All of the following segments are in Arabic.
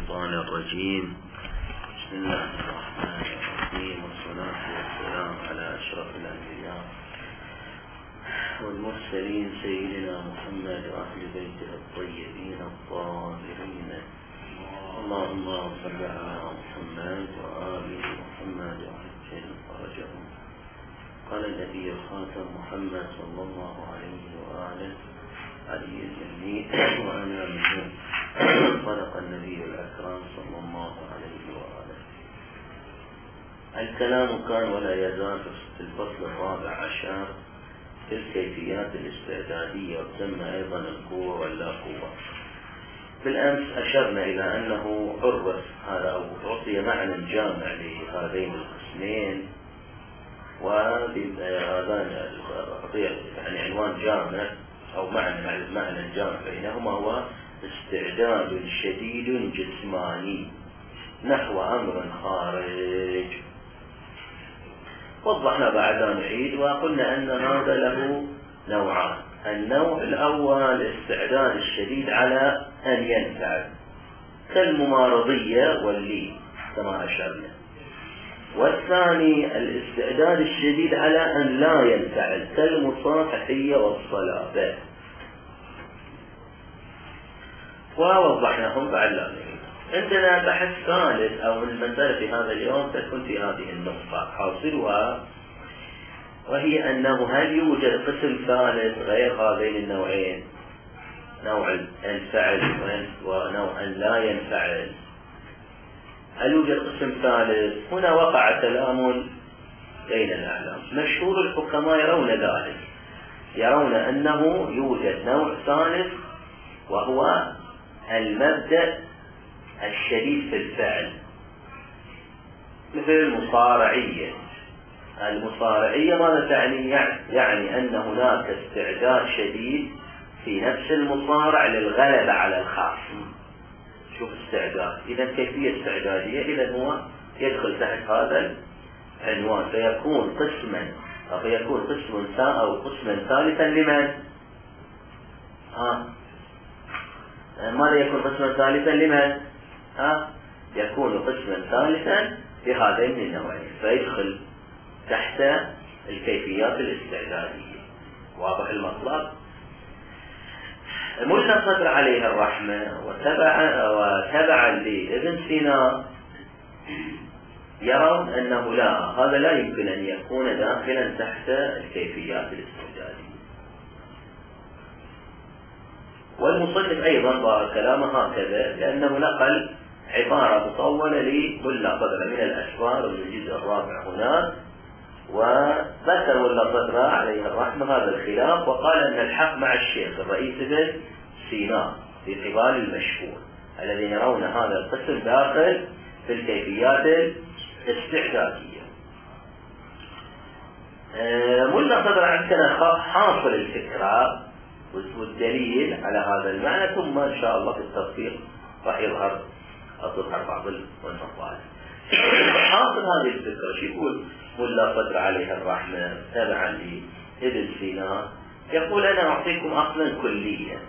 الشيطان الرجيم. بسم الله الرحمن الرحيم، والصلاة والسلام على أشرف الأنبياء والمرسلين سيدنا محمد وأهل بيته الطيبين الطاهرين. اللهم صل على محمد وآل محمد وعجل فرجهم. قال النبي الخاتم محمد صلى الله عليه وآله علي الجميع وأنا منه. صدق النبي الأكرم صلى الله عليه وآله. الكلام كان ولا يزال في الفصل الرابع عشر في الكيفيات الاستعدادية، وتسمى أيضا القوة واللا قوة. بالأمس أشرنا إلى أنه عرف هذا أو أعطي معنى جامع لهذين القسمين، وهذا يعني عنوان جامع أو معنى جامع بينهما هو استعداد شديد جسماني نحو أمر خارج. وضحنا بعد لا نعيد وقلنا أن هذا له نوعان. النوع الأول الاستعداد الشديد على أن ينفعل كالممارضية واللين كما أشرنا، والثاني الاستعداد الشديد على أن لا ينفعل كالمصافحية والصلابة، ووضحناهم بعد لا نعيد. عندنا بحث ثالث أو المسألة في هذا اليوم تكون في هذه النقطة حاصلها، وهي أنه هل يوجد قسم ثالث غير هذين النوعين، نوع الفعل ونوع لا ينفعل؟ هل يوجد قسم ثالث؟ هنا وقع كلام بين الأعلام. مشهور الحكماء يرون ذلك، يرون أنه يوجد نوع ثالث وهو المبدأ الشديد في الفعل، مثل المصارعية. المصارعية ماذا تعني؟ يعني أن هناك استعداد شديد في نفس المصارع للغلبة على الخصم. شوف استعداد، إذا كيفية استعدادية، إذا هو يدخل تحت هذا العنوان، فيكون قسما أو قسما ثالثا لمن؟ ماذا يكون قسما ثالثا لمن؟ يكون قسما ثالثا لهذين النوعين، فيدخل تحت الكيفيات الاستعدادية. واضح المطلب؟ ملا صدر عليه الرحمة وتبعا لابن سينا يرون أنه لا، هذا لا يمكن أن يكون داخلا تحت الكيفيات الاستعدادية. والمصنف أيضا كلامه هكذا، لأنه نقل عبارة مطولة لملا صدر من الأشبار من الجزء الرابع هناك، وذكر ملا صدر عليه الرحمة هذا الخلاف، وقال أن الحق مع الشيخ الرئيس ابن سينا في قبال المشهور الذين يرون هذا القسم داخل في الكيفيات الاستعدادية. ملا صدر عندنا حاصل الفكرة والدليل على هذا المعنى، ثم إن شاء الله في التطبيق راح تظهر بعض المطالب. حاصل هذه الفكرة يقول ملا صدر عليه الرحمة تبعا لابن سينا، يقول أنا أعطيكم أصلا كلية،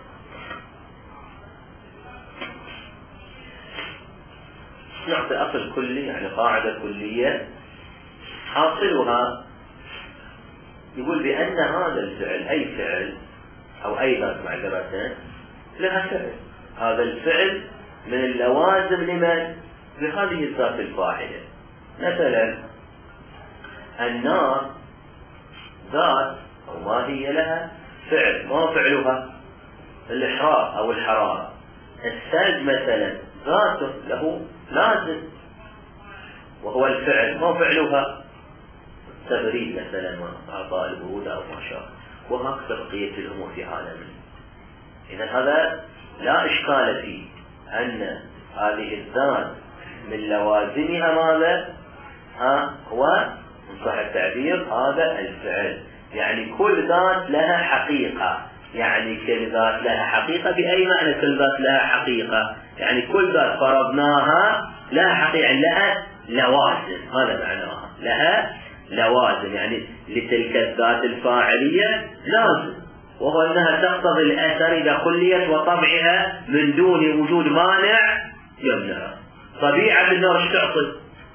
نعطي أصل كلي يعني قاعدة كلية، حاصلها يقول بأن هذا الفعل أي فعل أو أي ذات معذرة لها فعل. هذا الفعل من اللوازم لمن؟ لهذه الذات الفاعلة. مثلا النار ذات أو ما هي لها فعل، ما فعلها؟ الإحراق أو الحرارة. الثلج مثلا ذاته له لازم وهو الفعل، ما فعلها؟ التبريد مثلا وإعطاء البرودة أو ما شابه، وهكذا بقية الأمور في عالمنا. إذا هذا لا إشكال فيه أن هذه الذات من لوازمها ماذا؟ هو إن صح التعبير هذا الفعل. يعني كل ذات لها حقيقة. يعني كل ذات لها حقيقة بأي معنى كل ذات لها حقيقة؟ يعني كل ذات فرضناها لها حقيقة، يعني لها لوازم، هذا معناها لها لوازم، يعني لتلك الذات الفاعلية لازم، وهو أنها تقتضي الأثر إذا خليت وطبعها من دون وجود مانع يمنع. طبيعة النار ايش تعطي؟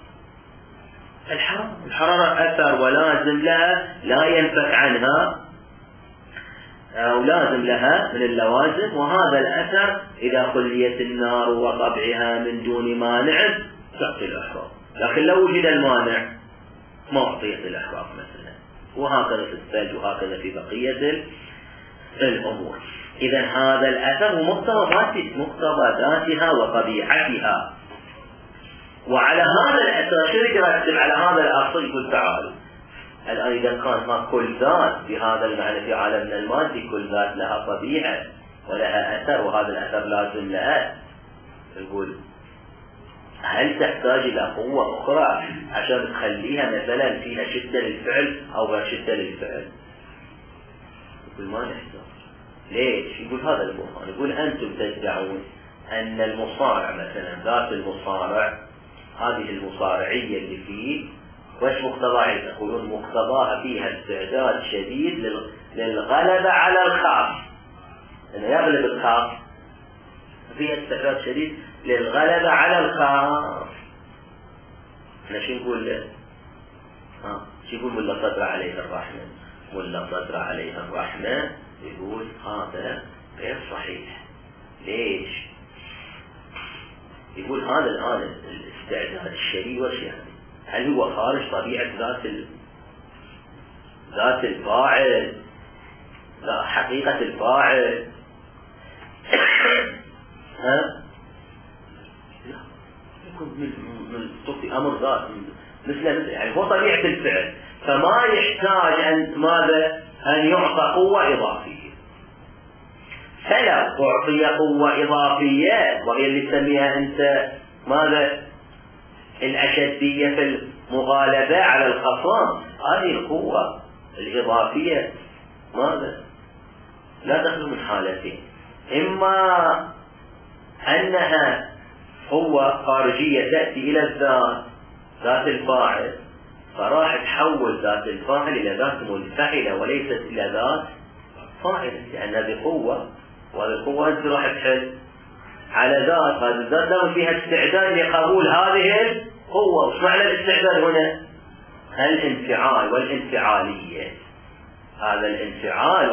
الحرارة أثر ولازم لها لا ينفك عنها أو لازم لها من اللوازم، وهذا الأثر إذا خليت النار وطبعها من دون مانع تعطي الإحراق. لكن لو وجد المانع ما أعطيت الإحراق مثلا، وهكذا في الثلج وهكذا في بقية الأمور. إذا هذا الأثر مقتضياتها وطبيعتها. وعلى هذا الأثر شو يرتب على هذا الأصل؟ يقول تعالوا الآن إذا كان كل ذات بهذا المعنى في عالمنا المادي، كل ذات لها طبيعة ولها أثر، وهذا الأثر لازم لها. يقول هل تحتاج إلى قوة أخرى عشان تخليها مثلا فيها شدة للفعل أو غير شدة للفعل؟ يقول ما نحتاج. ليش؟ يقول هذا البرهان. يقول أنتم تدعون أن المصارع مثلا، ذات المصارع هذه المصارعية اللي فيه وش مقتضاها؟ يقولون مقتضاها فيها استعداد شديد للغلبة على الخاص، أنه يغلب الخاص، فيها استعداد شديد للغلبة على الخاص. احنا شو نقول له؟ شو يقول ولا صدر عليه الرحمة؟ ولا صدر عليه الرحمة يقول هذا غير صحيح. ليش؟ يقول هذا الآن الاستعداد الشديد وش يعني؟ هل هو خارج طبيعة ذات الفاعل؟ لا، حقيقة الفاعل. ها؟ لا، يكون من صوت أمر ذات مثل يعني هو طبيعة الفعل، فما يحتاج أن يعطى قوة إضافية. فلو أعطي قوة إضافية وهي اللي تسميها أنت الأشدية في المغالبة على الخصم، هذه القوة الإضافية لا تخلو من حالتين: إما أنها قوة خارجية تأتي إلى ذات الفاعل، فراح تحول ذات الفاعل إلى ذات منفعلة وليست إلى ذات فاعلة، لأن هذه قوة، وهذه القوة أنت راح تحل على ذات، هذه الذات لهم فيها استعداد لقبول هذه القوة. وش معنى الاستعداد هنا؟ الانفعال والانفعالية. هذا الانفعال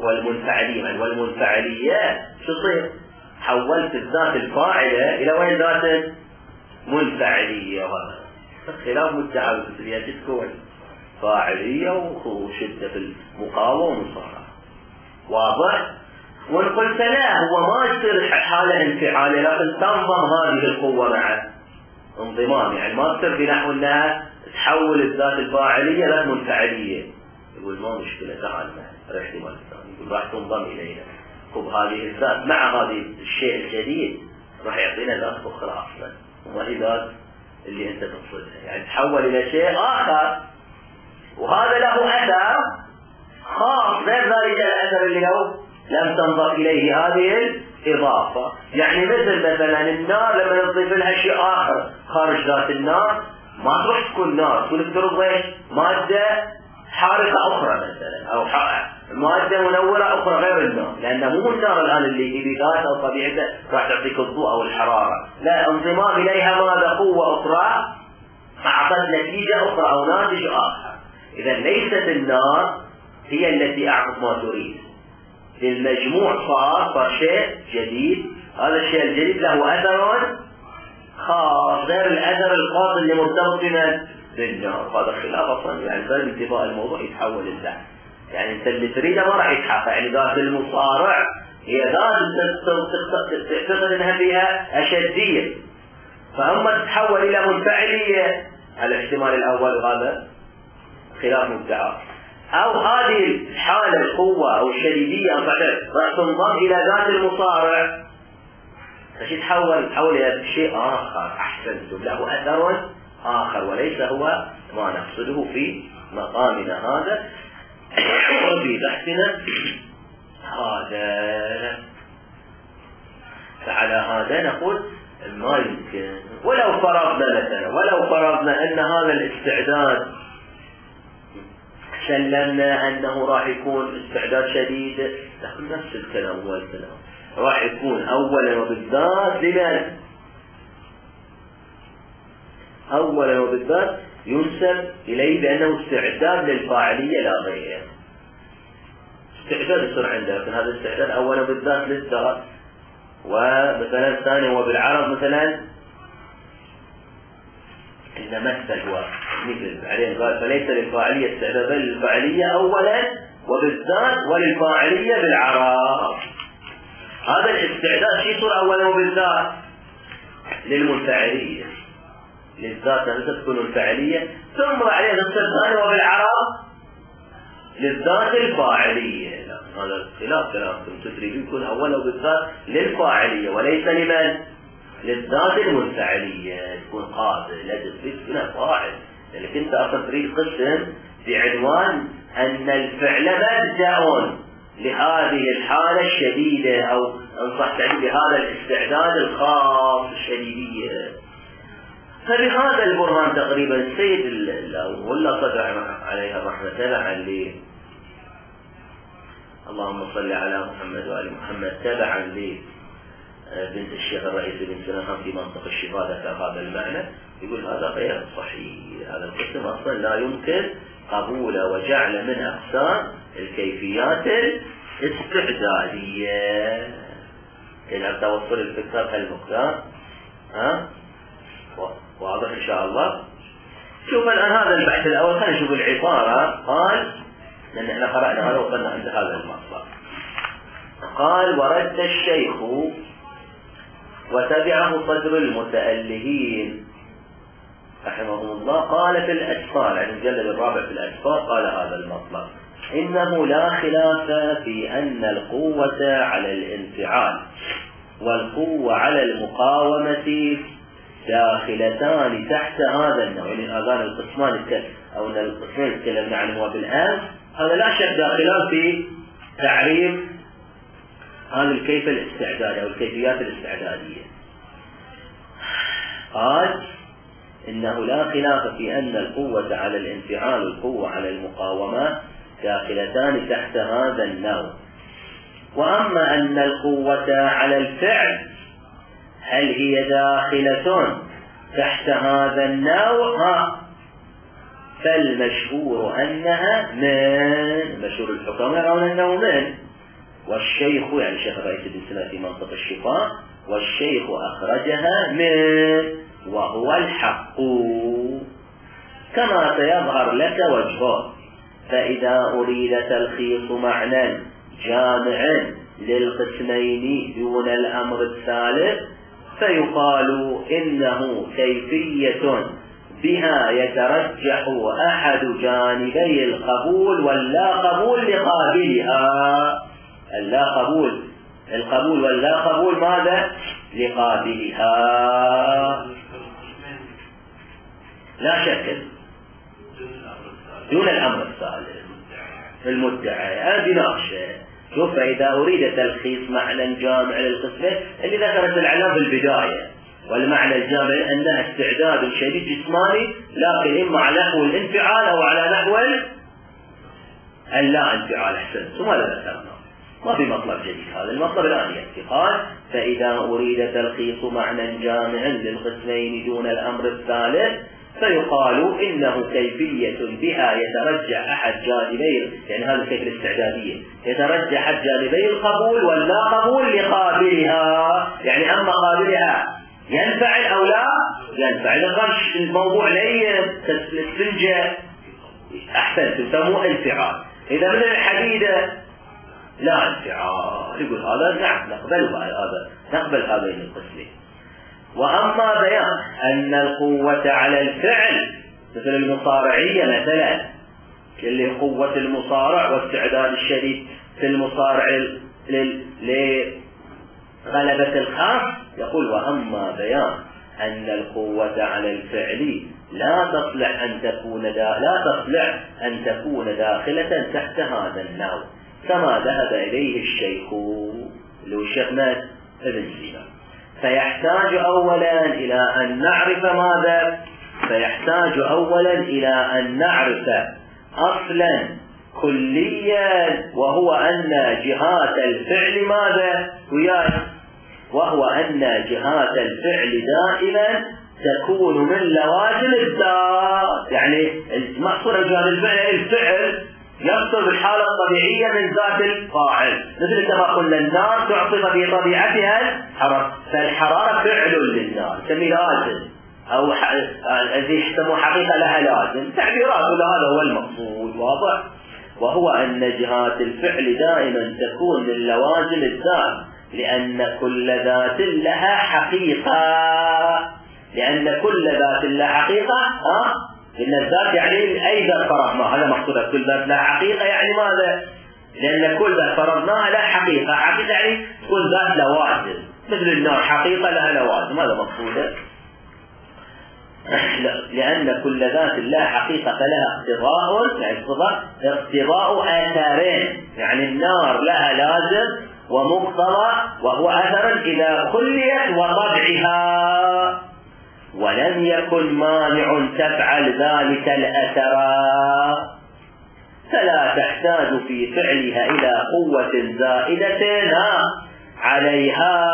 والمنفعلية شو تصير؟ حولت الذات الفاعلة إلى وين؟ ذات منفعلية. وهذا خلاف مدعى بالسلية تكون فاعلية وشدة في المقاومة والمصارعة. واضح؟ وإن قلت لا، هو ما يصير حالة انفعالية، لكن تنضم هذه القوة مع انضمام، يعني ما تصير بنحو أنها تحول الذات الفاعلية إلى منفعلية. يقول ما مشكلة، تعال معي احتمال الثاني، يقول راح تنضم إلينا. طب هذه الذات مع هذه الشيء الجديد راح يعطينا ذات أخرى أصلا، وما هي ذات اللي أنت تقصدها، يعني تحول إلى شيء آخر، وهذا له أثر خاص غير ذلك الأثر اللي لم تنضم إليه هذه الإضافة. يعني مثلا النار لما نضيف لها شيء آخر خارج ذات النار ما تروح تكون نار، تكون تفرض مادة حارقة أخرى مثلا، أو مادة منورة أخرى غير النار، لأنه مو النار الآن اللي بذاتها أو طبيعتها راح تعطيك الضوء أو الحرارة، لا، انضمام إليها ماذا؟ قوة أخرى أعطت نتيجة أخرى أو ناتج آخر. إذا ليست النار هي التي أعطت ما تريد، للمجموع صار شيء جديد، هذا الشيء الجديد له أثر خاص غير الأثر الخاص اللي مرتبط بالنار. هذا خلاف أصلا، يعني ذلك انتفاء الموضوع يتحول لله، يعني انت اللي تريده ما راح يتحقق. يعني ذات المصارع هي ذات تعتقد انها فيها أشدية، فأما تتحول إلى منفعلية على الاحتمال الأول، وهذا خلاف مدعى. أو هذه الحالة القوة أو الشديدية راح تنضم إلى ذات المصارع، فشي تحول إلى شيء آخر أحسن له أثر آخر، وليس هو ما نقصده في مقامنا هذا وفي بحثنا هذا. فعلى هذا نقول ما يمكن. ولو فرضنا أن هذا الاستعداد سلمنا أنه راح يكون استعداد شديد، لكن نفس الكلام هو الكلام راح يكون أولا وبالذات لمن؟ أولا وبالذات ينسب إليه بأنه استعداد للفاعلية لا غير. استعداد يصير عنده، لكن هذا الاستعداد أولا وبالذات للذات. ومثلا ثانيا وبالعرض مثلا إذا مثل هو مثل بعدين قال فليس للفاعلية استعداد بل للفاعلية أولا وبالذات وللفاعلية بالعرض. هذا الاستعداد شيء يصير أولا وبالذات للمنفعلية، للذات نفسها تكون الفاعلية، ثم بعدين ثانيا وبالعرض للذات الفاعلية. هذا خلاف كلامكم، تدريبين يكون أولا وبالذات للفاعلية وليس لمن؟ للذات المنفعلية، تكون قابل لا تثبت هنا فاعل، لأنك أنت أصلا تريد قسم بعنوان أن الفعل مرجع لهذه الحالة الشديدة، أو أنصح تعبير بهذا الاستعداد الخاص الشديدية. فبهذا البرهان تقريبا السيد ولا صدر عليها الرحمة تبعا لي، اللهم صل على محمد وآل محمد، تبعا لي بنت الشيخ الرئيس بن سنان في منطق الشفاء ذكر هذا المعنى، يقول هذا غير صحيح، هذا القسم أصلا لا يمكن قبوله وجعل من أقسام الكيفيات الاستعدادية. إذا توصل الفكرة كالمقدار واضح إن شاء الله. شوف الآن هذا البحث الأول، خلينا نشوف العبارة. قال لأن احنا قرأنا هذا وصلنا عند هذا المطلب. قال ورد الشيخ وتبعه صدر المتألهين رحمهم الله، قال في الأسفار، يعني المجلد الرابع في الأسفار، قال هذا المطلب: إنه لا خلاف في أن القوة على الانفعال والقوة على المقاومة داخلتان تحت هذا النوع، يعني هذان القسمان أو أن القسمين تكلمنا عنهما بالآن، هذا لا شك داخلان في تعريف هذه الكيفية الاستعدادية أو الكيفيات الاستعدادية. قال إنه لا خلاف في أن القوة على الانفعال والقوة على المقاومة داخلتان تحت هذا النوع، وأما أن القوة على الفعل هل هي داخلة تحت هذا النوع فالمشهور أنها من، مشهور الحكام يرون أنه من، والشيخ يعني الشيخ الرئيس بن سنان في منطق الشفاء، والشيخ أخرجها من وهو الحق كما سيظهر لك وجهه. فإذا أريد تلخيص معنى جامع للقسمين دون الأمر الثالث فيقال إنه كيفية بها يترجح أحد جانبي القبول واللا قبول لقابلها. اللا قبول، القبول واللا قبول ماذا؟ لقابلها. لا شك دون الأمر الثالث المدعي هذه ناقشة. شوف فإذا أريد تلخيص معنى جامع للقسمين اللي ذكرت العلام في البداية، والمعنى الجامع أنها استعداد شديد جسماني لكن إما على نحو الانفعال أو على نحو اللا انفعال. أحسن، ثم لا ذكرنا ما في مطلب جديد، هذا المطلب الآن يأتي. قال فإذا أريد تلخيص معنى جامع للقسمين دون الأمر الثالث فيقال إنه كيفية بها يترجح أحد جانبي، يعني هذه الكيفية الاستعدادية، يترجح أحد جانبي القبول واللا قبول لقابلها، يعني أما قابلها ينفعل أو لا ينفعل. الغش الموضوع لين السنجة أحسن تسموه انفعال، إذا من الحديدة لا انفعال، يقول هذا نعم نقبل هذين القسمين. وأما بيان أن القوة على الفعل مثل المصارعية مثلا، اللي قوة المصارع واستعداد الشديد في المصارع لغلبة الخاص، يقول وأما بيان أن القوة على الفعل لا تصلح أن تكون داخلة تحت هذا النوع كما ذهب إليه الشيخ اللي هو الشيخ ابن سينا. فيحتاج أولا إلى أن نعرف أصلا كليا، وهو أن جهات الفعل ماذا؟ وهو أن جهات الفعل دائما تكون من لوازم الذات. يعني المقصود بهذا الفعل يقصد الحالة الطبيعية من ذات الفاعل، مثل كما قلنا النار تعطي في طبيعتها الحرارة، فالحرارة فعل للنار يسميه لازم، أو الذي يسموه حقيقة لها لازم، تعبيرات، هذا هو المقصود. واضح؟ وهو أن جهات الفعل دائما تكون من لوازم الذات، لأن كل ذات لها حقيقة، لأن كل ذات لها حقيقة. إن الذات يعني أي ذات فرضناها، هذا مقصود كل ذات لها حقيقة، يعني ماذا؟ لأن كل ذات فرضناها لها حقيقة، حقيقة يعني كل ذات لوازم، مثل النار حقيقة لها لوازم، هذا مقصوده. لأن كل ذات لها حقيقة فلها اقتضاء أثرين، يعني النار لها لازم ومقتضى وهو أثر إذا خليت وطبعها، ولم يكن مانع تفعل ذلك الأثر، فلا تحتاج في فعلها إلى قوة زائدة عليها،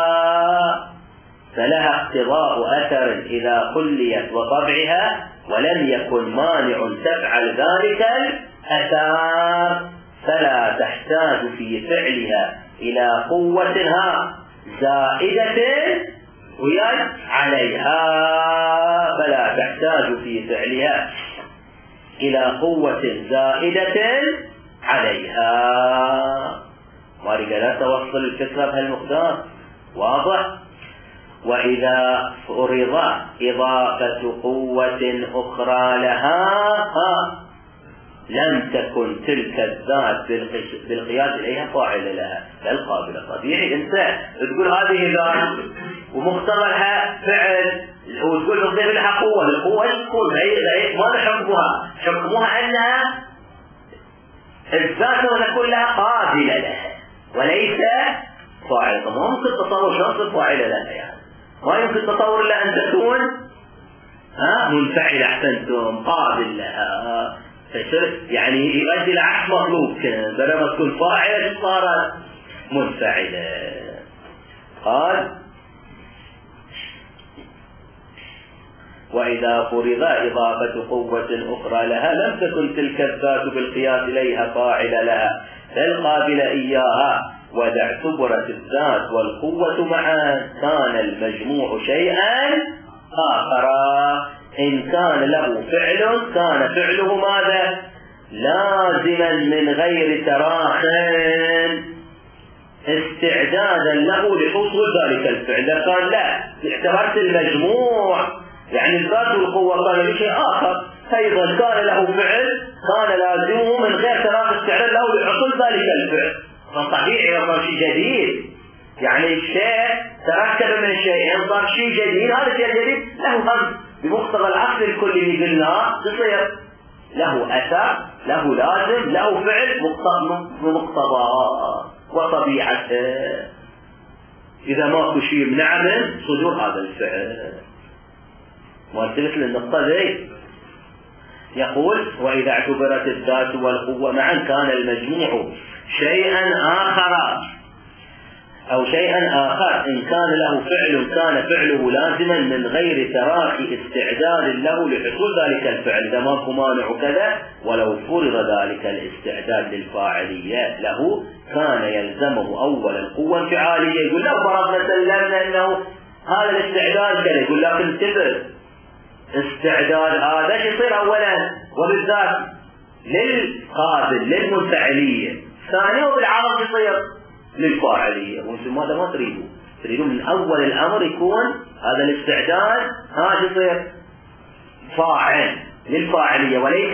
فلها اقتضاء أثر إذا خليت وطبعها، ولم يكن مانع تفعل ذلك الأثر، فلا تحتاج في فعلها إلى قوة زائدة عليها، فلا تحتاج في فعلها إلى قوة زائدة عليها. لا توصل الفكرة بهالمقدار. واضح؟ وإذا فرض إضافة قوة أخرى لها لم تكن تلك الذات بالقياس إليها فاعل لها، بل قابلة. طبيعي أنت تقول هذه ذات ومقتضاها فعل وتقول نضيف لها قوة، القوة تكون ماذا حكمها؟ حكمها أنها الذات ونكون لها قابلة لها وليس فاعل. ما ممكن تصور شخص فاعل لها، يعني ما يمكن تصور إلا أن تكون منفعل، أحسنتم، قابل لها، يعني يؤدي لعكس مطلوب، بدل ما تكون فاعل صارت منفعلة. قال: وإذا فرض إضافة قوة أخرى لها لم تكن تلك الذات بالقياس إليها فاعل لها، بل قابل إياها، وإذا اعتبرت الذات والقوة معا كان المجموع شيئا آخر. إن كان له فعل كان فعله ماذا؟ لازما من غير تراخ استعدادا له لحصول ذلك الفعل. كان لا، اعتبرت المجموع يعني الذات والقوة كان لشيء آخر، أيضا كان له فعل كان لازمه من غير تراخ استعداد له لحصول ذلك الفعل. فطبيعي صار شيء جديد، يعني الشيء تركب من شيئين صار شيء جديد، هذا الشيء الجديد له هم بمقتضى العقل الكلي اللي قلناه يصير له أثر، له لازم، له فعل بمقتضى وطبيعته. إذا ماكو شيء يمنع من صدور هذا الفعل. مثل النقطة ذي يقول: وإذا اعتبرت الذات والقوة معا كان المجموع شيئا آخر أو شيئا آخر. إن كان له فعل كان فعله لازما من غير تراخي استعداد له لحصول ذلك الفعل، إذا ماكو مانع كذا. ولو فرض ذلك الاستعداد للفاعلية له كان يلزمه أولا القوة الفعالية. يقول: لو فرضنا سلمنا أنه هذا الاستعداد كذا، يقول: لكن انتبه، استعداد هذا يصير أولا وبالذات للقابل للمنفعلية، ثانيا وبالعرض يصير للفاعلية. وانتم ماذا ما تريدون من أول الأمر يكون هذا الاستعداد يصير فاعل للفاعلية وليس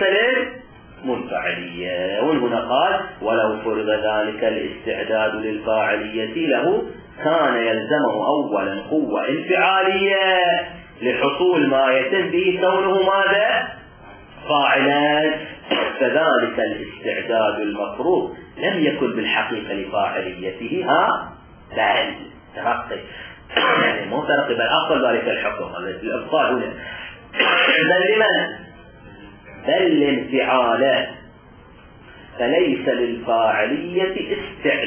للمنفعلية. وهنا قال: ولو فرض ذلك الاستعداد للفاعلية له كان يلزمه أولا قوة انفعالية لحصول ما يتم به كونه ماذا؟ فاعلا. فذلك الاستعداد المفروض لم يكن بالحقيقة لفاعليته بل ترقي، يعني مو ترقي بل أفضل ذلك الحكم الأبطال هنا بل لمن؟ بل لانفعاله. فليس للفاعلية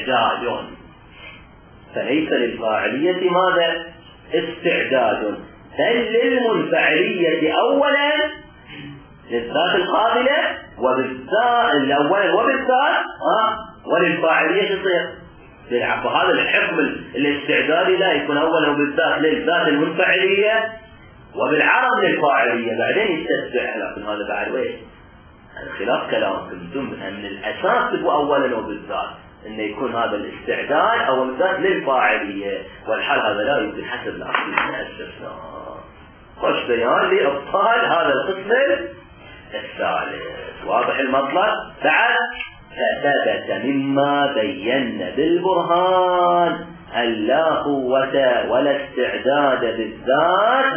استعداد، فليس للفاعلية ماذا؟ استعداد، بل للمنفعلية أولا للذات القابلة وبالذات أولا وبالذات وللفاعلية تصير. فهذا الحكم الاستعدادي لا يكون أولا وبالذات للذات المنفعلية وبالعرض للفاعلية بعدين يستتبع. لكن هذا بعد وين؟ هذا خلاف كلامكم انتم. من الأساس تبقى أولا وبالذات أن يكون هذا الاستعداد أو بالذات للفاعلية، والحال هذا لا يمكن حسب الأصل من الاستثناء. خوش بيان لإبطال هذا القسم الثالث. واضح المطلب؟ بعد فثبت مما بينا بالبرهان أن لا قوة ولا استعداد بالذات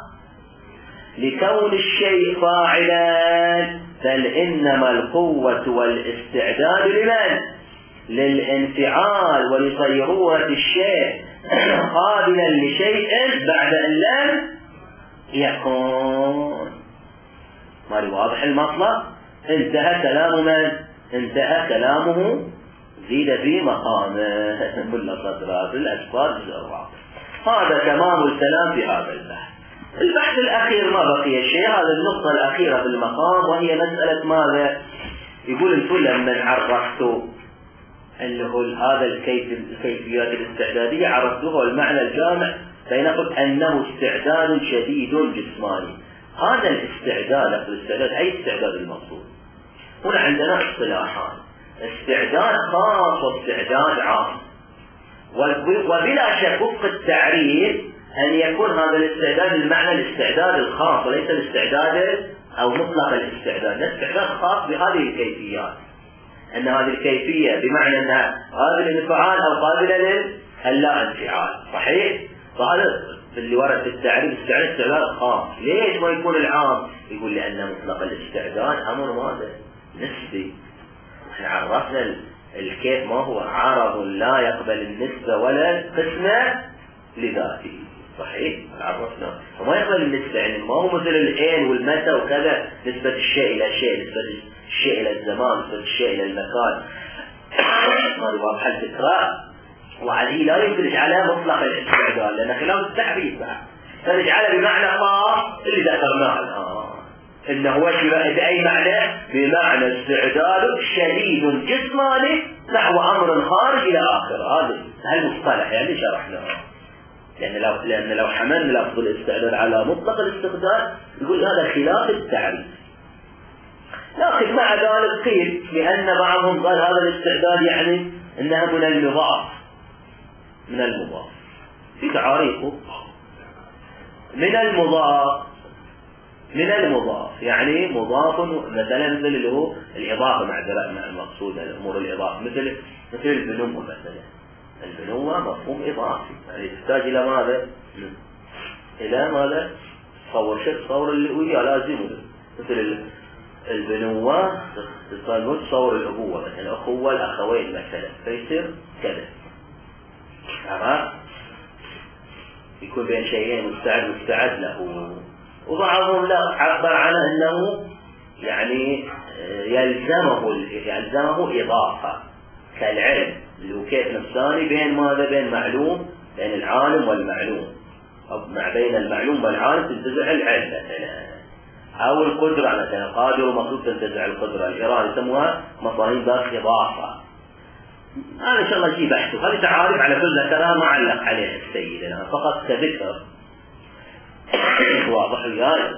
لكون الشيء فاعلا، بل إنما القوة والاستعداد لمن؟ للانفعال ولصيرورة الشيء قابلا لشيء بعد أن لم يكون. ما واضح المطلب؟ انتهى كلام من؟ انتهى كلامه زيد في مقامه كل صدرات الأسفار الأربعة. هذا تمام الكلام في هذا البحث. البحث الأخير ما بقي شيء، هذا النقطة الأخيرة في المقام، وهي مسألة ماذا؟ يقول انتم لما عرفتوا اللي هو هذا الكيفيات الاستعدادية عرفتوه المعنى الجامع فينقل أنه استعداد شديد جسماني. هذا الاستعداد أي استعداد المقصود؟ هنا عندنا اصطلاحان، استعداد خاص واستعداد عام. وبلا شك وفق التعريف أن يكون هذا الاستعداد المعنى الاستعداد الخاص وليس الاستعداد أو مطلق الاستعداد. الاستعداد خاص بهذه الكيفيات، أن هذه الكيفية بمعنى أنها قابلة للانفعال أو قابلة لللا انفعال. صحيح؟ فهذا اللي ورد في التعريف استعداد خاص. ليش ما يكون العام؟ يقول لأن مطلق الاستعداد أمر ماذا؟ نسبي. احنا عرفنا الكيف ما هو عرض لا يقبل النسبة ولا القسمة لذاته. صحيح؟ عرفنا وما يقبل النسبة، يعني ما هو مثل الآن والمتى وكذا، نسبة الشيء إلى الشيء، نسبة الشيء إلى الزمان، نسبة الشيء إلى المكان. هذه واضحة الفكرة. وعليه لا يمكن على مطلق الاستعداد لأن خلاف التعريف فنجعله بمعنى خاص اللي ذكرناه الآن، إنه هو بأي معنى؟ بمعنى استعداد شديد جسماني نحو أمر خارج إلى آخر. هذا المصطلح يعني شرحناه. لأن لو حملنا لفظ الاستعداد على مطلق الاستعداد يقول هذا خلاف التعريف. لكن مع ذلك قيل لأن بعضهم قال هذا الاستعداد يعني إنها من المضاف في تعاريفه من المضاف يعني مضاف مثلا مثل اللي هو الإضافة مع المقصود الأمور الإضافة مثل البنوة مثلا. البنوة مفهوم إضافي يعني تحتاج إلى ماذا؟ إلى ماذا؟ تصور اللي وياه لازمه. مثل البنوة تصور الأبوة مثلا الأخوة الأخوين مثلا فيصير كذا. يكون بين شيئين مستعد له. وبعضهم لا عبر عنه أنه يعني يلزمه إضافة كالعلم اللي هو كيف نفساني بين ماذا؟ بين معلوم، بين العالم والمعلوم، أو بين المعلوم والعالم تنتزع العلم مثلا، أو القدرة مثلا قادر ومطلوب تنتزع القدرة. الإرادة يسموها مفاهيم ذات إضافة. هذا إن شاء الله شيء بحثه. هذه تعارف على كل ذكرها ما علق عليها السيد، أنا فقط كذكر. واضح وياي؟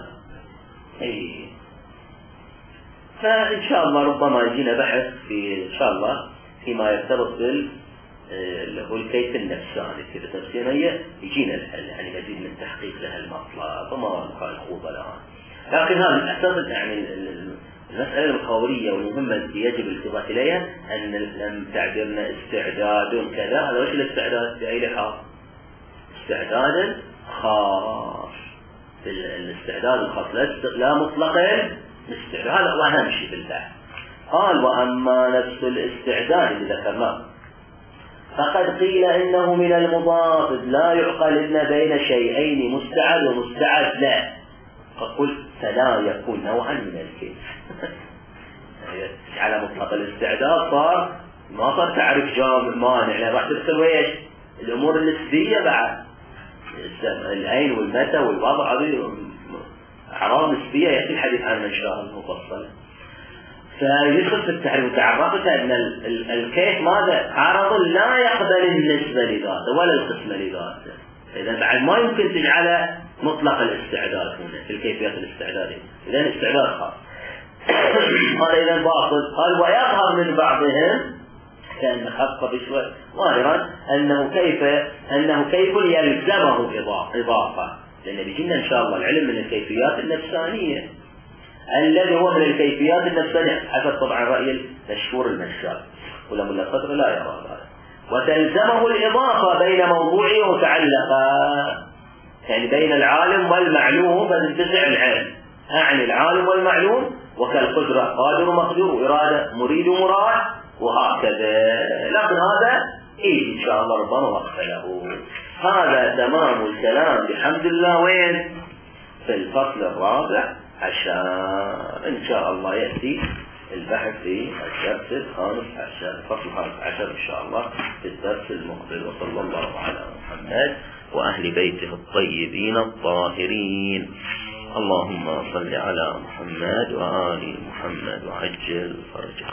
فإن شاء الله ربما يجينا بحث في إن شاء الله فيما يرتبط بالكيف النفساني كذا تفسيرية يجينا يعني مزيد من التحقيق لها المطلب وما نقال خوض الآن. لكن هذا الأساس يعني المسألة المحورية والمهمة التي يجب الالتفات إليها أن لم تعبرنا استعداد كذا. هذا وش الاستعداد بأي لحاظ؟ استعداد خاص. الاستعداد الخاص لا مطلقا الاستعداد. هذا هو أهم شيء بالبحث. قال وأما نفس الاستعداد اللي ذكرناه فقد قيل إنه من المضاف لا يعقل إن بين شيئين مستعد ومستعد لا، فقلت فلا يكون نوعا من الكيف. على مطلق الاستعداد ما صار تعرف جامع مانع، راح ترسل ايش؟ الامور النسبيه بعد الأين والمتى والوضع هذه أعراض نسبية يأتي الحديث عنها إن شاء الله مفصلا. فيدخل في التعريف وتعرفت أن الكيف ماذا؟ عرض لا يقبل النسبة لذاته ولا القسمة لذاته. إذا بعد ما يمكن تجعل مطلق الاستعداد هنا في الكيفيات الاستعدادية، إذا الاستعداد خاص. قال إذا باطل. قال ويظهر من بعضهم كأن خط بشوي ظاهرا أنه كيف يلزمه إضافة، لأن بيجينا إن شاء الله العلم من الكيفيات النفسانية الذي هو من الكيفيات النفسانية حسب طبعا رأي المشهور المشاء ولم القدر لا يرى ذلك. وتلزمه الإضافة بين موضوعه وتعلقه، يعني بين العالم والمعلوم فتنتزع العلم، أعني العالم والمعلوم وكالقدرة قادر ومقدور وإرادة مريد ومراد وهكذا. لكن هذا إن شاء الله ربما وقت له. هذا تمام الكلام بحمد الله وين؟ في الفصل الرابع عشر إن شاء الله يأتي البحث في الدرس الخامس عشر، الفصل الخامس عشر إن شاء الله في الدرس المقبل. وصلى الله على محمد وأهل بيته الطيبين الطاهرين. اللهم صل على محمد وآل محمد وعجل فرجه.